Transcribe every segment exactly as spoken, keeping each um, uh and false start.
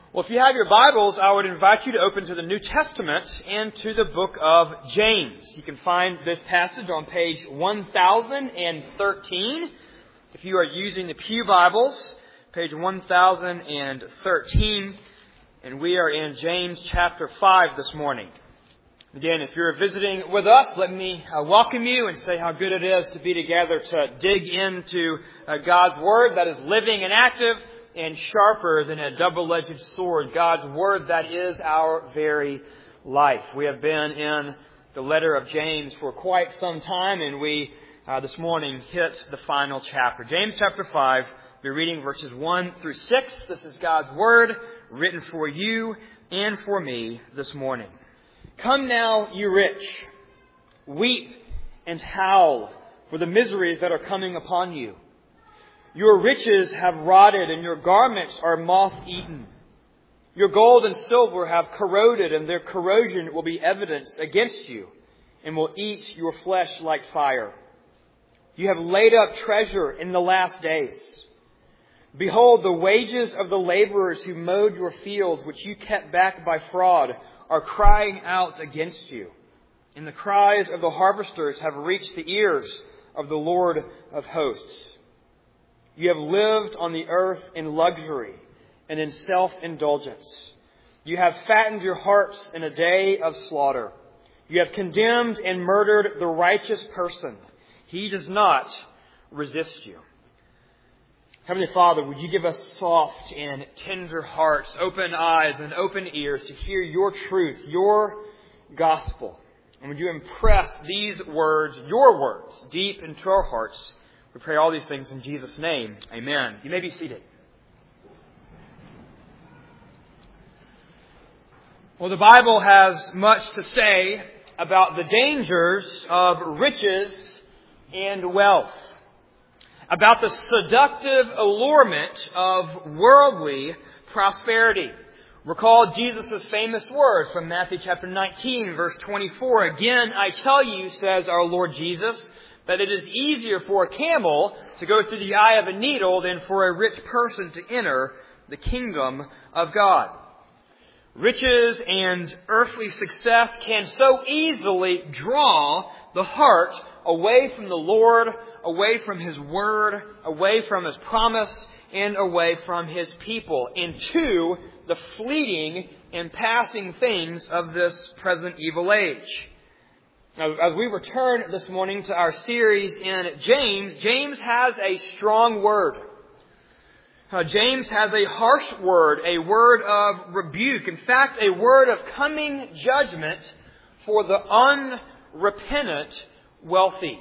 Well, if you have your Bibles, I would invite you to open to the New Testament and to the book of James. You can find this passage on page one thousand thirteen. If you are using the Pew Bibles, page one thousand thirteen. And we are in James chapter five this morning. Again, if you're visiting with us, let me uh, welcome you and say how good it is to be together to dig into uh, God's Word that is living and active and sharper than a double-edged sword. God's Word that is our very life. We have been in the letter of James for quite some time, and we uh, this morning hit the final chapter. James chapter five, we're reading verses one through six. This is God's Word written for you and for me this morning. Come now, you rich, weep and howl for the miseries that are coming upon you. Your riches have rotted and your garments are moth-eaten. Your gold and silver have corroded, and their corrosion will be evidence against you and will eat your flesh like fire. You have laid up treasure in the last days. Behold, the wages of the laborers who mowed your fields, which you kept back by fraud, are crying out against you. And the cries of the harvesters have reached the ears of the Lord of hosts. You have lived on the earth in luxury and in self-indulgence. You have fattened your hearts in a day of slaughter. You have condemned and murdered the righteous person. He does not resist you. Heavenly Father, would you give us soft and tender hearts, open eyes and open ears to hear your truth, your gospel. And would you impress these words, your words, deep into our hearts. We pray all these things in Jesus' name. Amen. You may be seated. Well, the Bible has much to say about the dangers of riches and wealth, about the seductive allurement of worldly prosperity. Recall Jesus' famous words from Matthew chapter nineteen, verse twenty-four. Again, I tell you, says our Lord Jesus, that it is easier for a camel to go through the eye of a needle than for a rich person to enter the kingdom of God. Riches and earthly success can so easily draw the heart away from the Lord, away from His Word, away from His promise, and away from His people, into the fleeting and passing things of this present evil age. Now, as we return this morning to our series in James, James has a strong word. Uh, James has a harsh word, a word of rebuke. In fact, a word of coming judgment for the unrepentant wealthy.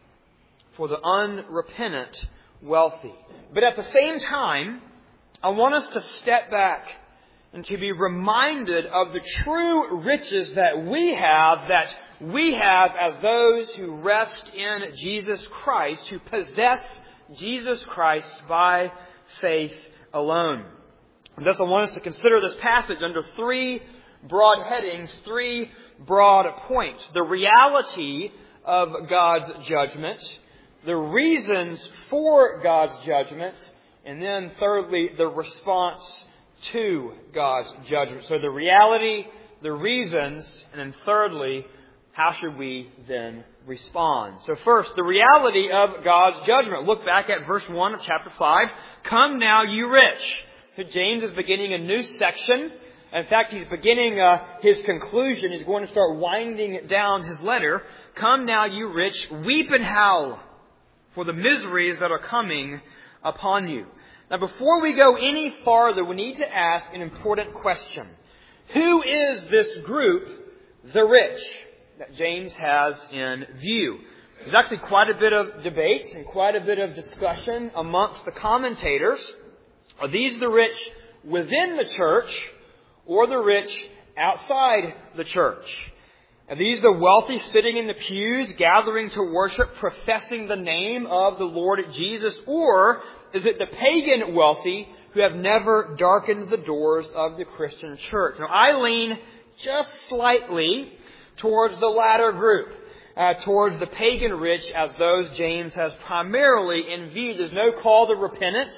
For the unrepentant wealthy. But at the same time, I want us to step back and to be reminded of the true riches that we have, that we have as those who rest in Jesus Christ, who possess Jesus Christ by faith alone. And thus I want us to consider this passage under three broad headings, three broad points. The reality of God's judgment, the reasons for God's judgment, and then thirdly, the response to God's judgment. So the reality, the reasons, and then thirdly, how should we then respond? So first, the reality of God's judgment. Look back at verse one of chapter five. Come now, you rich. James is beginning a new section. In fact, he's beginning uh, his conclusion. He's going to start winding down his letter. Come now, you rich, weep and howl for the miseries that are coming upon you. Now, before we go any farther, we need to ask an important question. Who is this group, the rich, that James has in view? There's actually quite a bit of debate and quite a bit of discussion amongst the commentators. Are these the rich within the church or the rich outside the church? Are these the wealthy sitting in the pews, gathering to worship, professing the name of the Lord Jesus? Or is it the pagan wealthy who have never darkened the doors of the Christian church? Now, I lean just slightly towards the latter group, uh, towards the pagan rich, as those James has primarily in view. There's no call to repentance.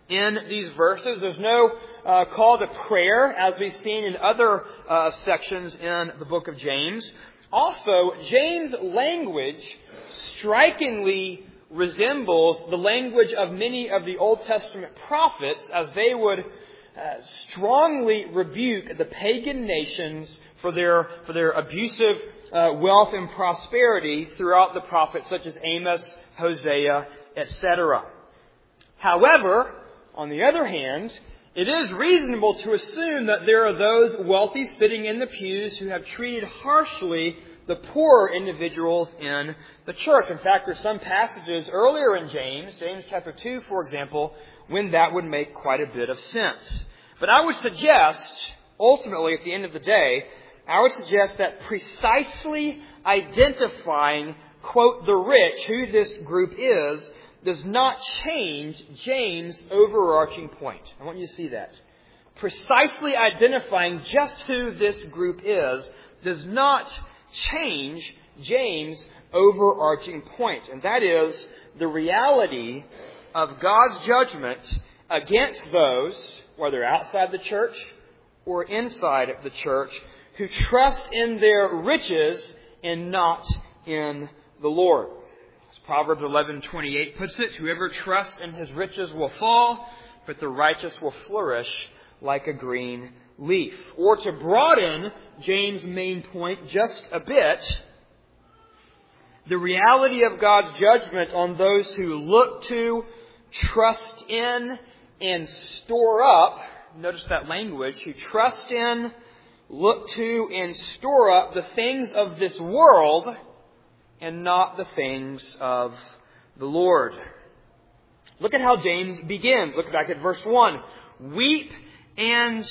in these verses. There's no uh, call to prayer, as we've seen in other uh, sections in the book of James. Also, James' language strikingly resembles the language of many of the Old Testament prophets, as they would uh, strongly rebuke the pagan nations for their for their abusive uh, wealth and prosperity throughout the prophets, such as Amos, Hosea, et cetera. However, on the other hand, it is reasonable to assume that there are those wealthy sitting in the pews who have treated harshly the poorer individuals in the church. In fact, there's some passages earlier in James, James chapter two, for example, when that would make quite a bit of sense. But I would suggest, ultimately, at the end of the day, I would suggest that precisely identifying, quote, the rich, who this group is, does not change James' overarching point. I want you to see that. Precisely identifying just who this group is does not change James' overarching point. And that is the reality of God's judgment against those, whether outside the church or inside the church, who trust in their riches and not in the Lord. As Proverbs eleven twenty-eight puts it, whoever trusts in his riches will fall, but the righteous will flourish like a green leaf. Or to broaden James' main point just a bit, the reality of God's judgment on those who look to, trust in, and store up, notice that language, who trust in, look to, and store up the things of this world and not the things of the Lord. Look at how James begins. Look back at verse one. Weep and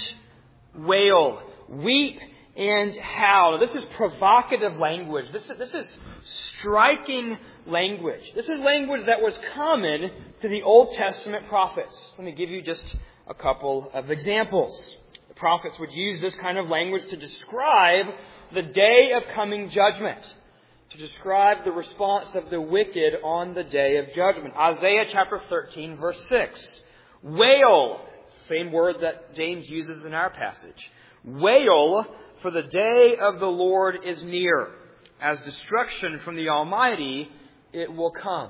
wail. Weep and howl. Now, this is provocative language. This is, this is striking language. This is language that was common to the Old Testament prophets. Let me give you just a couple of examples. The prophets would use this kind of language to describe the day of coming judgment, to describe the response of the wicked on the day of judgment. Isaiah chapter thirteen, verse six. Wail, same word that James uses in our passage. Wail, for the day of the Lord is near. As destruction from the Almighty, it will come.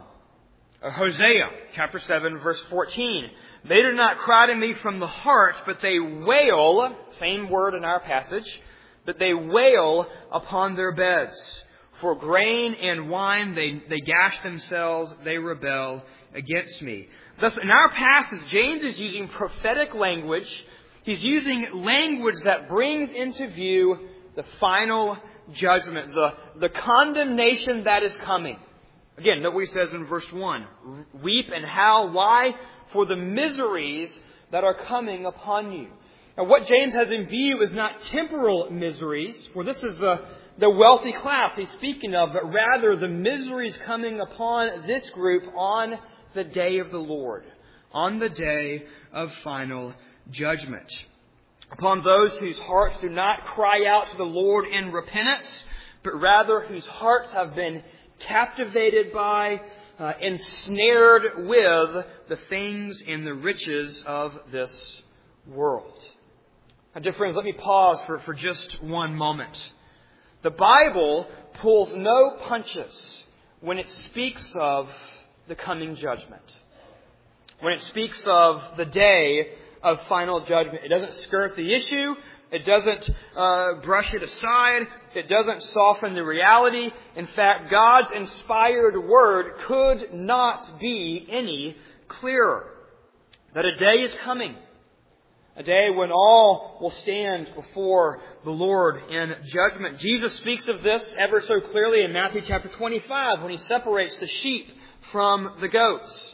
Hosea chapter seven, verse fourteen. They do not cry to me from the heart, but they wail, same word in our passage, but they wail upon their beds. For grain and wine they, they gash themselves, they rebel against me. Thus, in our passage, James is using prophetic language. He's using language that brings into view the final judgment, the, the condemnation that is coming. Again, note what he says in verse one. Weep and howl. Why? For the miseries that are coming upon you. Now, what James has in view is not temporal miseries, for this is the, the wealthy class he's speaking of, but rather the miseries coming upon this group on the day of the Lord, on the day of final judgment. Upon those whose hearts do not cry out to the Lord in repentance, but rather whose hearts have been captivated by, uh, ensnared with the things and the riches of this world. Now, dear friends, let me pause for, for just one moment. The Bible pulls no punches when it speaks of the coming judgment. When it speaks of the day of final judgment. It doesn't skirt the issue. It doesn't uh, brush it aside. It doesn't soften the reality. In fact, God's inspired word could not be any clearer. That a day is coming. A day when all will stand before the Lord in judgment. Jesus speaks of this ever so clearly in Matthew chapter twenty-five when he separates the sheep from the goats.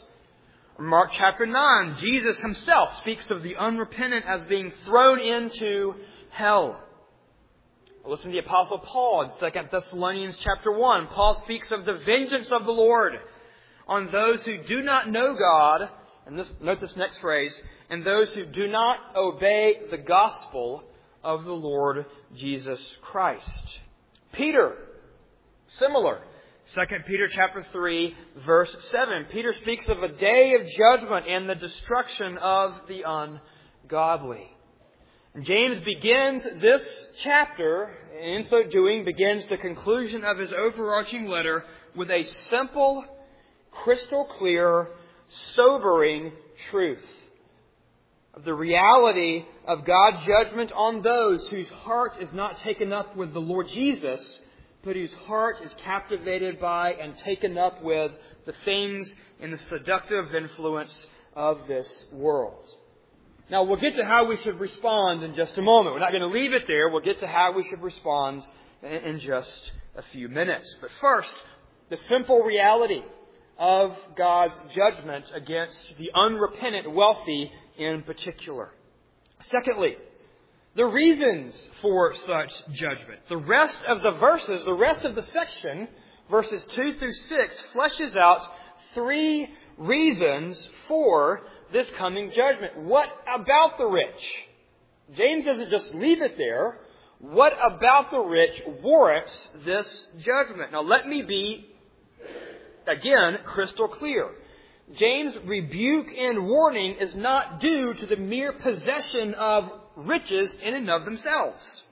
Mark chapter nine, Jesus himself speaks of the unrepentant as being thrown into hell. Listen to the Apostle Paul in Second Thessalonians chapter one. Paul speaks of the vengeance of the Lord on those who do not know God, and this, note this next phrase, and those who do not obey the gospel of the Lord Jesus Christ. Peter, similar, Second Peter chapter three, verse seven. Peter speaks of a day of judgment and the destruction of the ungodly. And James begins this chapter, and in so doing begins the conclusion of his overarching letter with a simple, crystal clear, sobering truth of the reality of God's judgment on those whose heart is not taken up with the Lord Jesus, but whose heart is captivated by and taken up with the things and the seductive influence of this world. Now, we'll get to how we should respond in just a moment. We're not going to leave it there. We'll get to how we should respond in just a few minutes. But first, the simple reality of God's judgment against the unrepentant wealthy in particular. Secondly, the reasons for such judgment. The rest of the verses, the rest of the section, verses two through six, fleshes out three reasons for this coming judgment. What about the rich? James doesn't just leave it there. What about the rich warrants this judgment? Now let me be, again, crystal clear. James' rebuke and warning is not due to the mere possession of riches in and of themselves.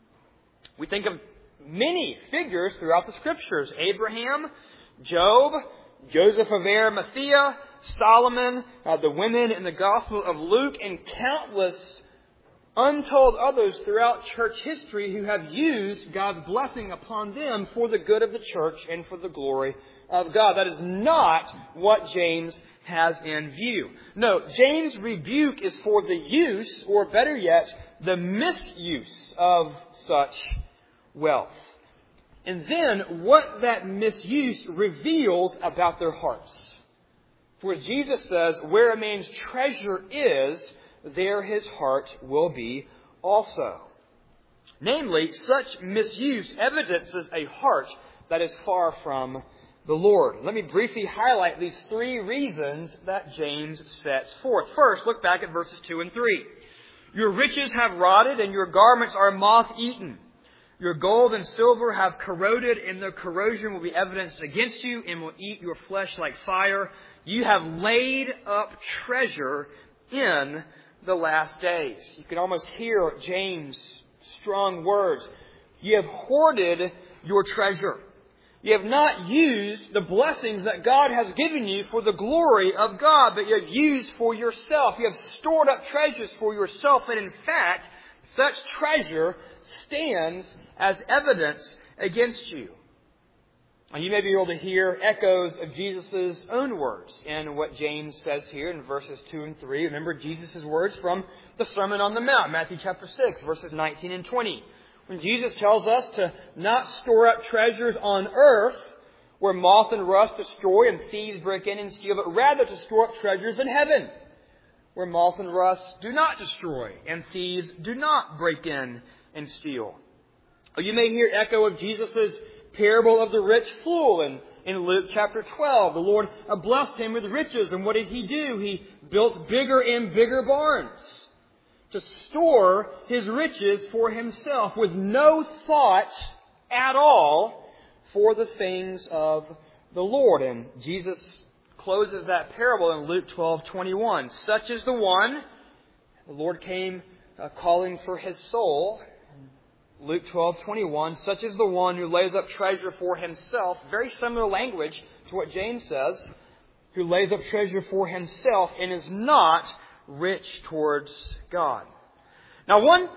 We think of many figures throughout the Scriptures. Abraham, Job, Joseph of Arimathea, Solomon, uh, the women in the Gospel of Luke, and countless untold others throughout church history who have used God's blessing upon them for the good of the church and for the glory of God. That is not what James has in view. No, James' rebuke is for the use, or better yet, the misuse of such wealth. And then what that misuse reveals about their hearts. For as Jesus says, where a man's treasure is, there his heart will be also. Namely, such misuse evidences a heart that is far from the Lord. Let me briefly highlight these three reasons that James sets forth. First, look back at verses two and three. Your riches have rotted and your garments are moth-eaten. Your gold and silver have corroded, and their corrosion will be evidenced against you and will eat your flesh like fire. You have laid up treasure in the last days. You can almost hear James' strong words. You have hoarded your treasure. You have not used the blessings that God has given you for the glory of God, but you have used for yourself. You have stored up treasures for yourself, and in fact, such treasure stands as evidence against you. And you may be able to hear echoes of Jesus' own words in what James says here in verses two and three. Remember Jesus' words from the Sermon on the Mount, Matthew chapter six, verses nineteen and twenty. When Jesus tells us to not store up treasures on earth where moth and rust destroy and thieves break in and steal, but rather to store up treasures in heaven where moth and rust do not destroy and thieves do not break in and steal. Or you may hear echo of Jesus' parable of the rich fool in, in Luke chapter twelve. The Lord blessed him with riches, and what did he do? He built bigger and bigger barns to store his riches for himself with no thought at all for the things of the Lord. And Jesus closes that parable in Luke twelve twenty-one. Such is the one, the Lord came uh, calling for his soul. Luke twelve twenty-one, such is the one who lays up treasure for himself. Very similar language to what James says. Who lays up treasure for himself and is not rich towards God. Now, one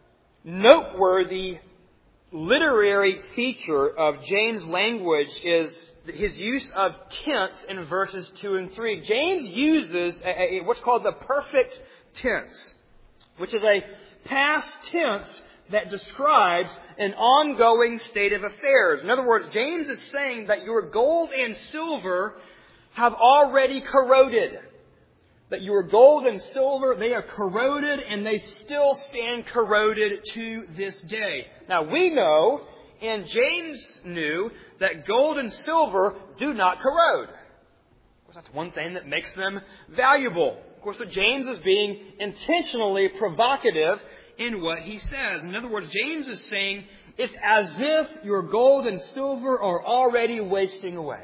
noteworthy literary feature of James' language is his use of tense in verses two and three. James uses a, a, what's called the perfect tense, which is a past tense that describes an ongoing state of affairs. In other words, James is saying that your gold and silver have already corroded. That your gold and silver, they are corroded and they still stand corroded to this day. Now we know, and James knew, that gold and silver do not corrode. Of course, that's one thing that makes them valuable. Of course, so James is being intentionally provocative in what he says. In other words, James is saying, It's as if your gold and silver are already wasting away.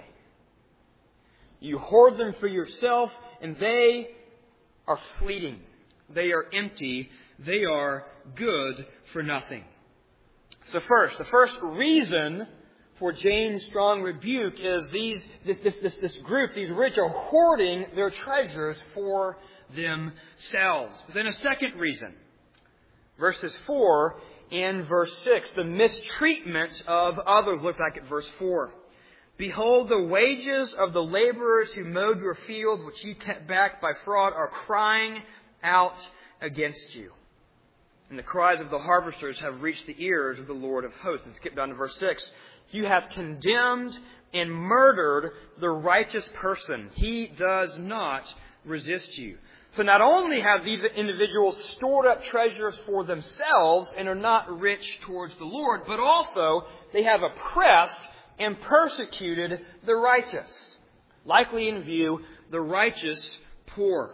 You hoard them for yourself, and they are fleeting. They are empty. They are good for nothing. So first, the first reason for James' strong rebuke is these this, this, this, this group, these rich, are hoarding their treasures for themselves. But then a second reason, verses four and verse six, the mistreatment of others. Look back at verse four. Behold, the wages of the laborers who mowed your fields, which you kept back by fraud, are crying out against you. And the cries of the harvesters have reached the ears of the Lord of hosts. And skip down to verse six. You have condemned and murdered the righteous person. He does not resist you. So not only have these individuals stored up treasures for themselves and are not rich towards the Lord, but also they have oppressed and persecuted the righteous. Likely in view, the righteous poor.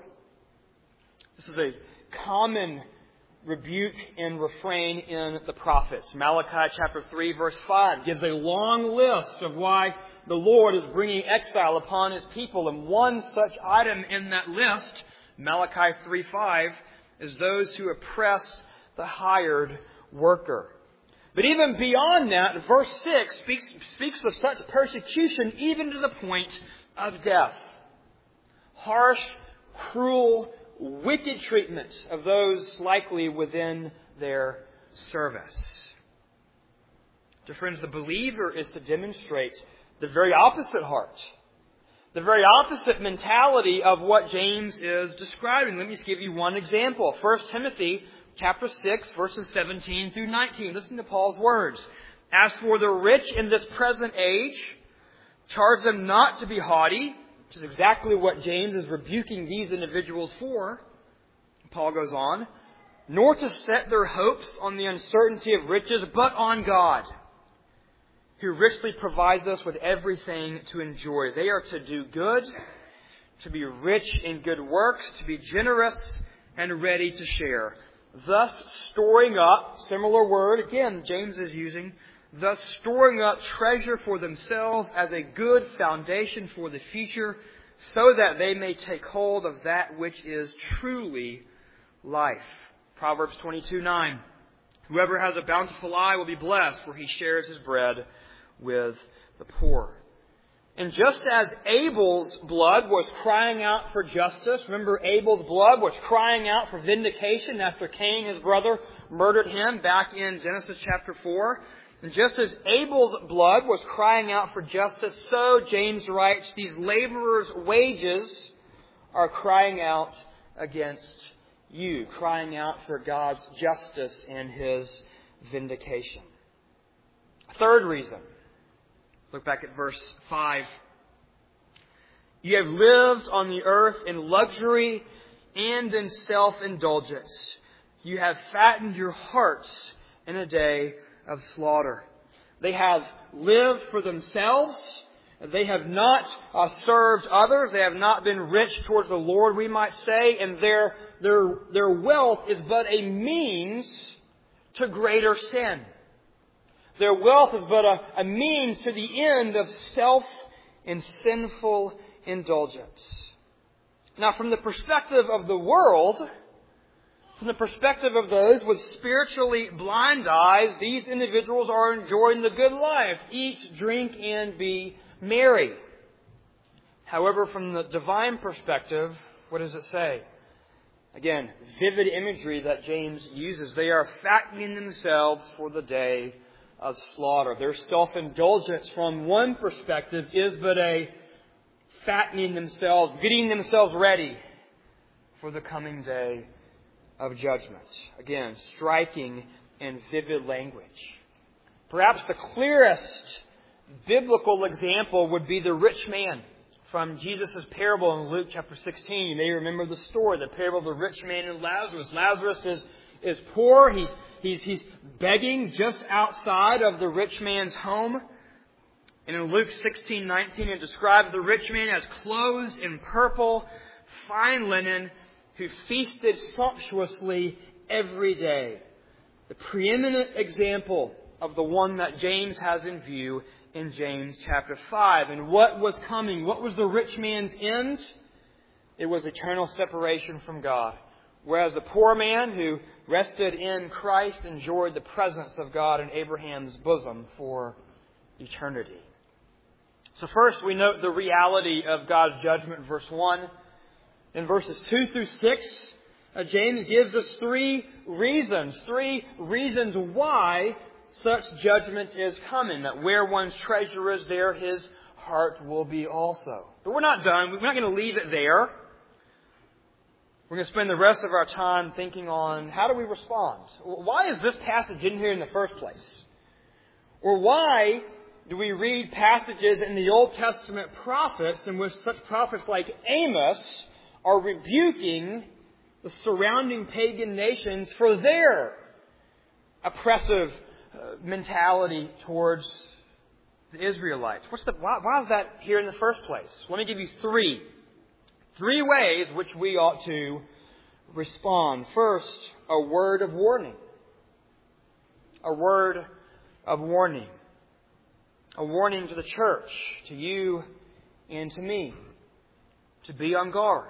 This is a common rebuke and refrain in the prophets. Malachi chapter three verse five gives a long list of why the Lord is bringing exile upon His people. And one such item in that list, Malachi three five, is those who oppress the hired worker. But even beyond that, verse six speaks, speaks of such persecution even to the point of death. Harsh, cruel, wicked treatment of those likely within their service. Dear friends, the believer is to demonstrate the very opposite heart, the very opposite mentality of what James is describing. Let me just give you one example. First Timothy chapter six, verses seventeen through nineteen. Listen to Paul's words. As for the rich in this present age, charge them not to be haughty, which is exactly what James is rebuking these individuals for. Paul goes on, nor to set their hopes on the uncertainty of riches, but on God, who richly provides us with everything to enjoy. They are to do good, to be rich in good works, to be generous and ready to share. Thus storing up, similar word again James is using, thus storing up treasure for themselves as a good foundation for the future, so that they may take hold of that which is truly life. Proverbs twenty-two nine. Whoever has a bountiful eye will be blessed, for he shares his bread with the poor. And just as Abel's blood was crying out for justice, remember Abel's blood was crying out for vindication after Cain, his brother, murdered him back in Genesis chapter four. And just as Abel's blood was crying out for justice, so, James writes, these laborers' wages are crying out against you, crying out for God's justice and His vindication. Third reason. Look back at verse five. You have lived on the earth in luxury and in self-indulgence. You have fattened your hearts in a day of slaughter. They have lived for themselves. They have not uh, served others. They have not been rich towards the Lord, we might say. And their, their, their wealth is but a means to greater sin. Their wealth is but a, a means to the end of self and sinful indulgence. Now, from the perspective of the world, from the perspective of those with spiritually blind eyes, these individuals are enjoying the good life. Eat, drink, and be merry. However, from the divine perspective, what does it say? Again, vivid imagery that James uses. They are fattening themselves for the day of slaughter. Their self-indulgence from one perspective is but a fattening themselves, getting themselves ready for the coming day of judgment. Again, striking and vivid language. Perhaps the clearest biblical example would be the rich man from Jesus' parable in Luke chapter sixteen. You may remember the story, the parable of the rich man and Lazarus. Lazarus is, is poor. He's, he's, he's begging just outside of the rich man's home. And in Luke sixteen nineteen, it describes the rich man as clothed in purple, fine linen, who feasted sumptuously every day. The preeminent example of the one that James has in view in James chapter five. And what was coming? What was the rich man's end? It was eternal separation from God. Whereas the poor man who rested in Christ enjoyed the presence of God in Abraham's bosom for eternity. So first we note the reality of God's judgment, verse one. In verses two through six, uh, James gives us three reasons, three reasons why such judgment is coming. That where one's treasure is, there his heart will be also. But we're not done. We're not going to leave it there. We're going to spend the rest of our time thinking on how do we respond? Why is this passage in here in the first place? Or why do we read passages in the Old Testament prophets in which such prophets like Amos are rebuking the surrounding pagan nations for their oppressive mentality towards the Israelites? What's the, why, why is that here in the first place? Let me give you three. Three ways which we ought to respond. First, a word of warning. A word of warning. A warning to the church, to you and to me. To be on guard.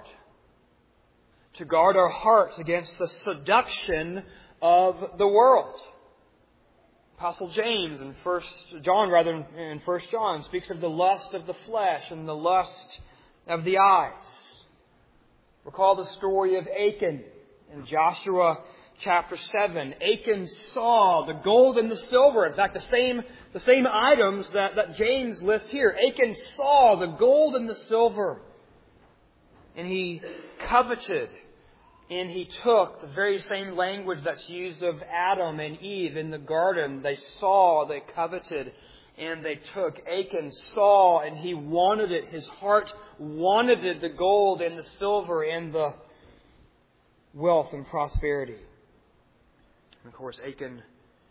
To guard our hearts against the seduction of the world. Apostle James in First John, rather in First John, speaks of the lust of the flesh and the lust of the eyes. Recall the story of Achan in Joshua chapter seven. Achan saw the gold and the silver. In fact, the same, the same items that, that James lists here. Achan saw the gold and the silver. And he coveted. And he took the very same language that's used of Adam and Eve in the garden. They saw, they coveted, and they took. Achan saw and he wanted it. His heart wanted it, the gold and the silver and the wealth and prosperity. And of course, Achan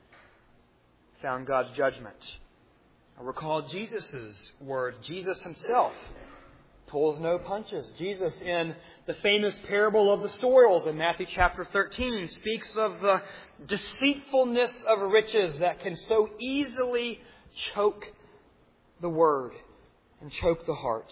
found God's judgment. I recall Jesus' words. Jesus himself pulls no punches. Jesus, in the famous parable of the soils in Matthew chapter thirteen, speaks of the deceitfulness of riches that can so easily choke the word and choke the heart.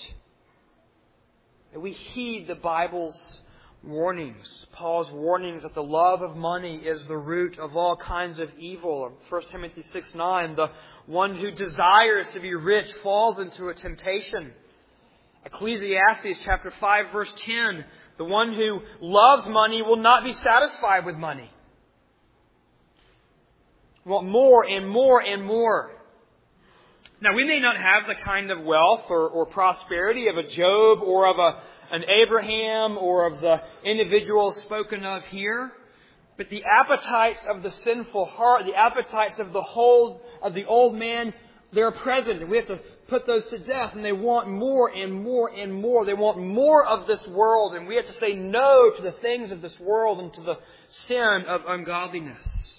And we heed the Bible's warnings. Paul's warnings that the love of money is the root of all kinds of evil. First Timothy six nine, the one who desires to be rich falls into a temptation. Ecclesiastes chapter five verse ten, the one who loves money will not be satisfied with money. Want more and more and more. Now, we may not have the kind of wealth or, or prosperity of a Job or of a, an Abraham or of the individual spoken of here, but the appetites of the sinful heart, the appetites of the whole of the old man, they're present, and we have to put those to death, and they want more and more and more. They want more of this world, and we have to say no to the things of this world and to the sin of ungodliness.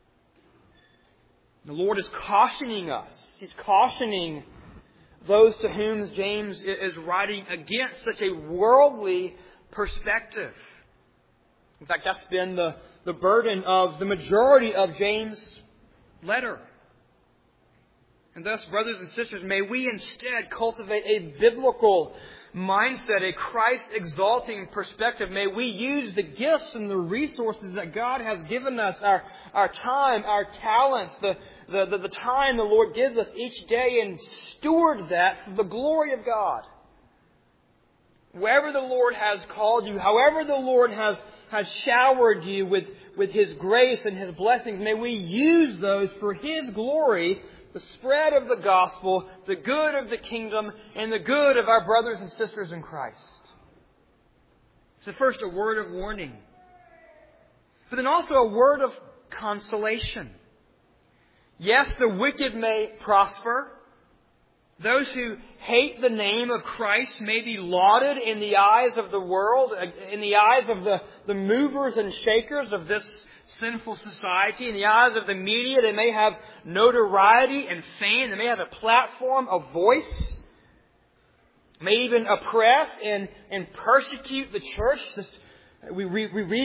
The Lord is cautioning us. He's cautioning those to whom James is writing against such a worldly perspective. In fact, that's been the, the burden of the majority of James' letter. And thus, brothers and sisters, may we instead cultivate a biblical mindset, a Christ-exalting perspective. May we use the gifts and the resources that God has given us, our, our time, our talents, the, the, the, the time the Lord gives us each day, and steward that for the glory of God. Wherever the Lord has called you, however the Lord has, has showered you with, with His grace and His blessings, may we use those for His glory, the spread of the gospel, the good of the kingdom, and the good of our brothers and sisters in Christ. So first, a word of warning. But then also a word of consolation. Yes, the wicked may prosper. Those who hate the name of Christ may be lauded in the eyes of the world, in the eyes of the, the movers and shakers of this sinful society. In the eyes of the media, they may have notoriety and fame. They may have a platform, a voice. May even oppress and, and persecute the church. This, we, we, we read of this each and every day. Yet,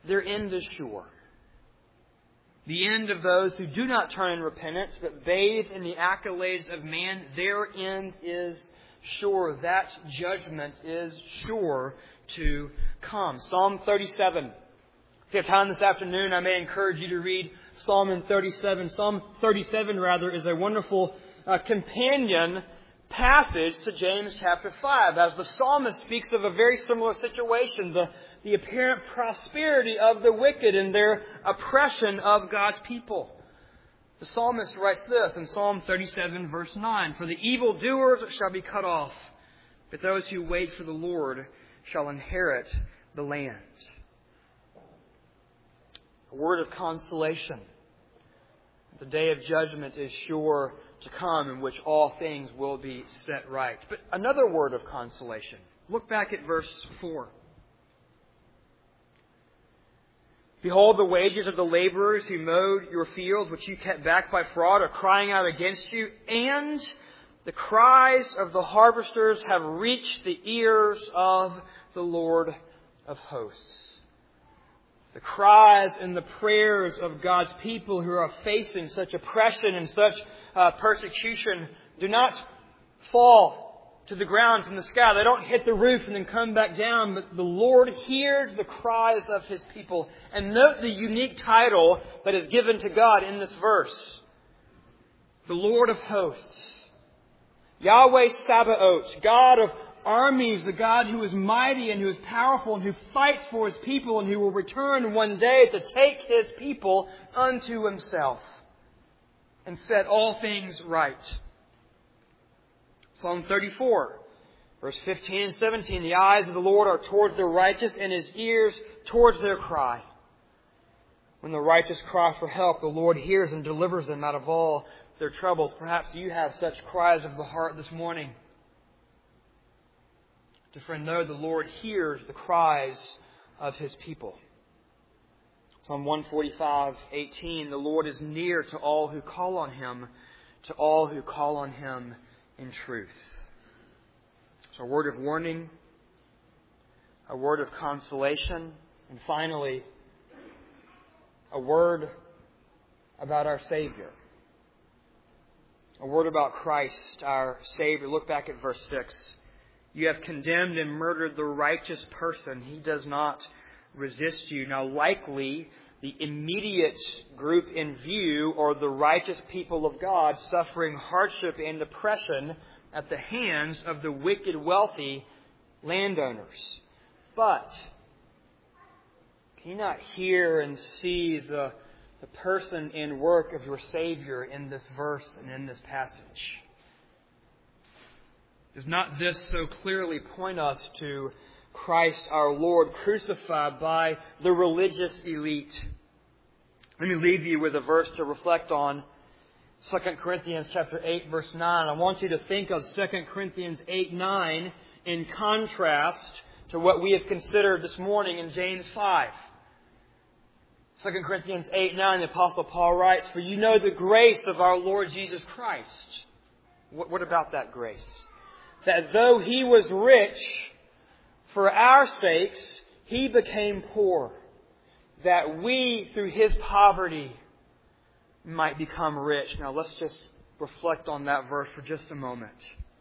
their end is sure. The end of those who do not turn in repentance, but bathe in the accolades of man, their end is sure. That judgment is sure to come. Psalm thirty-seven. If you have time this afternoon, I may encourage you to read Psalm thirty-seven. Psalm thirty-seven, rather, is a wonderful uh, companion passage to James chapter five, as the psalmist speaks of a very similar situation, the, the apparent prosperity of the wicked and their oppression of God's people. The psalmist writes this in Psalm thirty-seven, verse nine, "For the evildoers shall be cut off, but those who wait for the Lord shall inherit the land." A word of consolation. The day of judgment is sure to come, in which all things will be set right. But another word of consolation. Look back at verse four. "Behold, the wages of the laborers who mowed your fields, which you kept back by fraud, are crying out against you, and the cries of the harvesters have reached the ears of the Lord of hosts." The cries and the prayers of God's people who are facing such oppression and such uh, persecution do not fall to the ground from the sky. They don't hit the roof and then come back down. But the Lord hears the cries of His people. And note the unique title that is given to God in this verse. The Lord of hosts. Yahweh Sabaoth, God of armies, the God who is mighty and who is powerful and who fights for His people and who will return one day to take His people unto Himself and set all things right. Psalm thirty-four, verse fifteen and seventeen, "The eyes of the Lord are towards the righteous, and His ears towards their cry. When the righteous cry for help, the Lord hears and delivers them out of all their troubles." Perhaps you have such cries of the heart this morning. To friend, know the Lord hears the cries of His people. Psalm one forty-five, eighteen, "The Lord is near to all who call on Him, to all who call on Him in truth." So a word of warning, a word of consolation, and finally, a word about our Savior. A word about Christ, our Savior. Look back at verse six. "You have condemned and murdered the righteous person. He does not resist you." Now, likely, the immediate group in view are the righteous people of God suffering hardship and oppression at the hands of the wicked, wealthy landowners. But can you not hear and see the, the person and work of your Savior in this verse and in this passage? Does not this so clearly point us to Christ our Lord crucified by the religious elite? Let me leave you with a verse to reflect on. Second Corinthians chapter eight, verse nine. I want you to think of Second Corinthians eight, nine in contrast to what we have considered this morning in James five. Second Corinthians eight, nine, the Apostle Paul writes, "For you know the grace of our Lord Jesus Christ." What, what about that grace? "That though He was rich, for our sakes He became poor, that we through His poverty might become rich." Now let's just reflect on that verse for just a moment.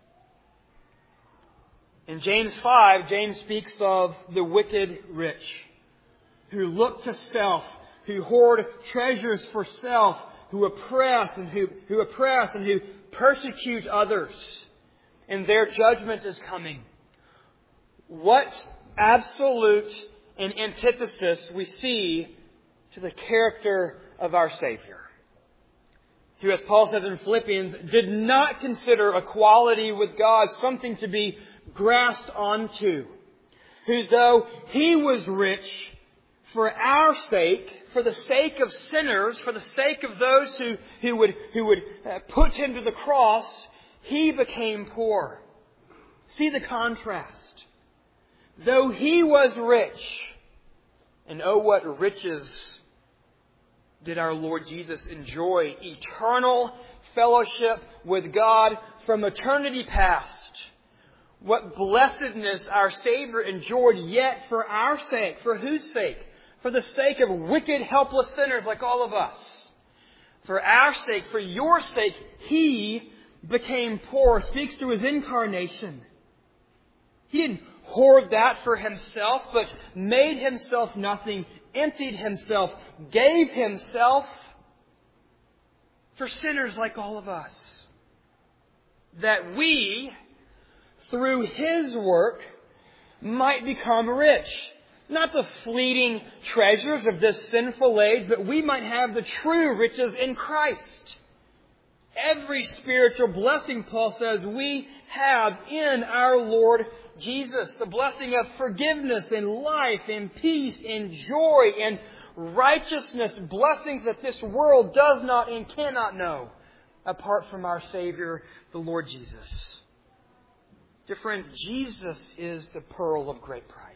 In James five, James speaks of the wicked rich who look to self, who hoard treasures for self, who oppress and who, who oppress and who persecute others. And their judgment is coming. What absolute and antithesis we see to the character of our Savior, who, as Paul says in Philippians, did not consider equality with God something to be grasped onto, who, though He was rich, for our sake, for the sake of sinners, for the sake of those who, who would, who would uh, put Him to the cross, He became poor. See the contrast. Though He was rich, and oh, what riches did our Lord Jesus enjoy? Eternal fellowship with God from eternity past. What blessedness our Savior enjoyed, yet for our sake. For whose sake? For the sake of wicked, helpless sinners like all of us. For our sake, for your sake, He became poor. Speaks to His incarnation. He didn't hoard that for Himself, but made Himself nothing, emptied Himself, gave Himself for sinners like all of us. That we, through His work, might become rich. Not the fleeting treasures of this sinful age, but we might have the true riches in Christ. Every spiritual blessing, Paul says, we have in our Lord Jesus. The blessing of forgiveness and life and peace and joy and righteousness. Blessings that this world does not and cannot know apart from our Savior, the Lord Jesus. Dear friends, Jesus is the pearl of great price.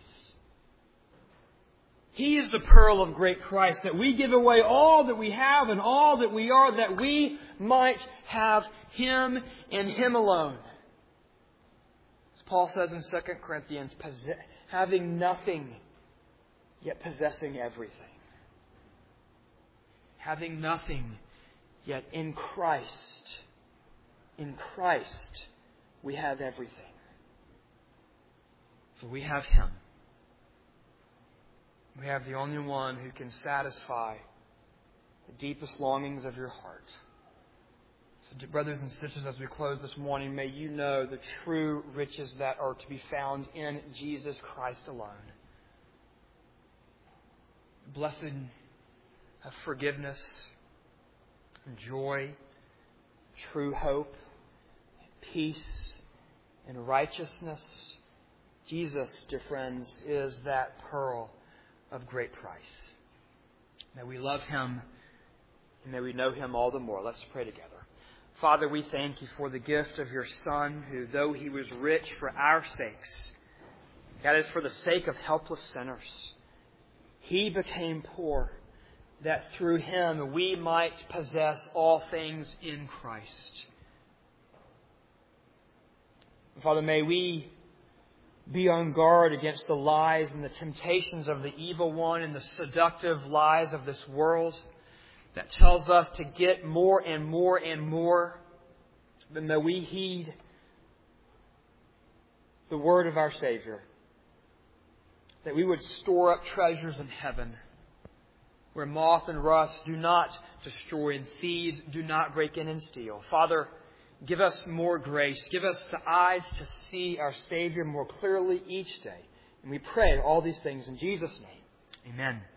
He is the pearl of great price, that we give away all that we have and all that we are, that we might have Him and Him alone. As Paul says in Second Corinthians, having nothing, yet possessing everything. Having nothing, yet in Christ, in Christ, we have everything. For we have Him. We have the only one who can satisfy the deepest longings of your heart. So, brothers and sisters, as we close this morning, may you know the true riches that are to be found in Jesus Christ alone. Blessed forgiveness, joy, true hope, peace, and righteousness. Jesus, dear friends, is that pearl of great price. May we love Him and may we know Him all the more. Let's pray together. Father, we thank You for the gift of Your Son, who, though He was rich for our sakes, that is for the sake of helpless sinners, He became poor, that through Him we might possess all things in Christ. Father, may we be on guard against the lies and the temptations of the evil one and the seductive lies of this world that tells us to get more and more and more. But may we heed the word of our Savior, that we would store up treasures in heaven where moth and rust do not destroy and thieves do not break in and steal. Father, give us more grace. Give us the eyes to see our Savior more clearly each day. And we pray all these things in Jesus' name. Amen.